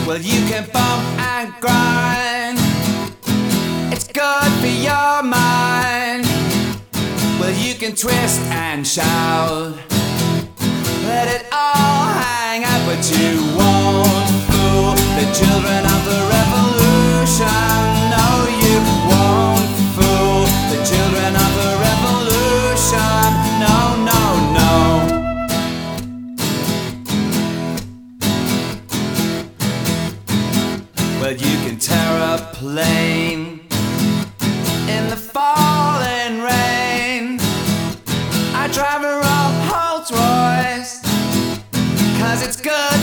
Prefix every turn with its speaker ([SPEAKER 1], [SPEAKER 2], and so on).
[SPEAKER 1] Well, you can bump and grind. It's good for your mind. Well, you can twist and shout. Let it all hang out, but you won't fool the children of the revolution. No, you won't fool the children of the revolution. No, no, no. Well, you can tear a plane in the falling rain. I drive a Rolls Royce 'cause it's good